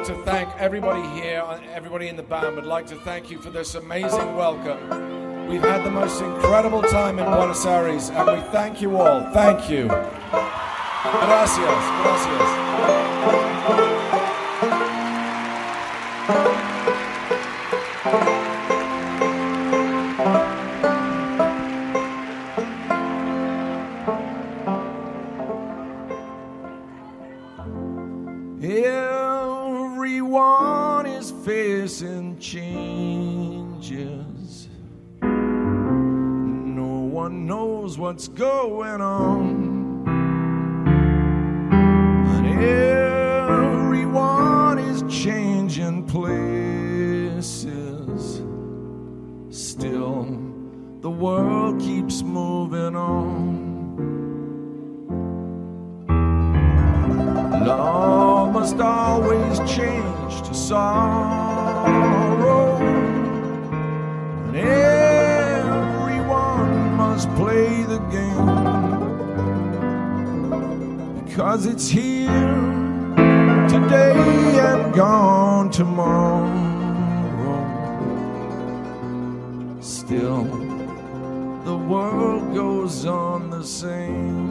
to thank everybody here, everybody in the band. Would like to thank you for this amazing welcome. We've had the most incredible time in Buenos Aires, and we thank you all. Thank you. Gracias. Gracias. Everyone is facing changes. No one knows what's going on. And everyone is changing places. Still, the world keeps moving on. Love must always change to sorrow, and everyone must play the game, because it's here today and gone tomorrow. Still, the world goes on the same.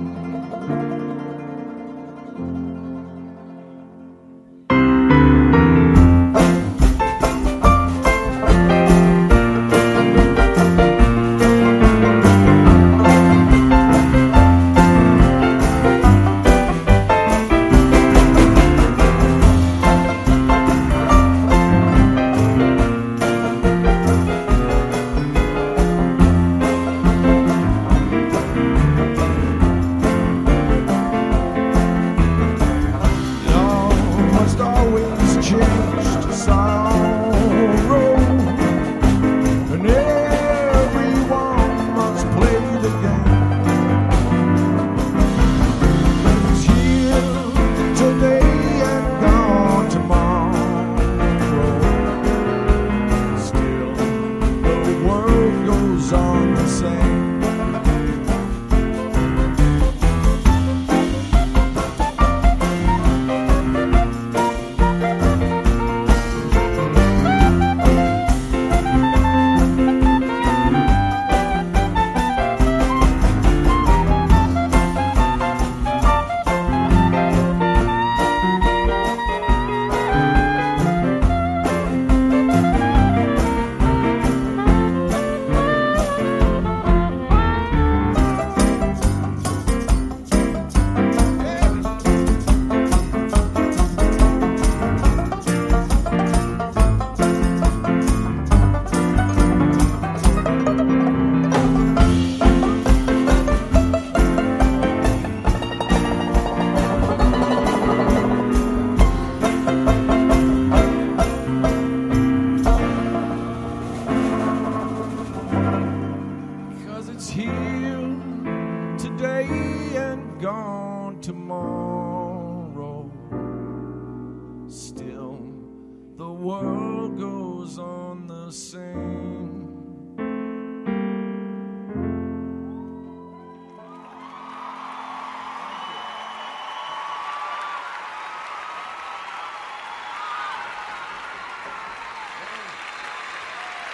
Tomorrow, still the world goes on the same.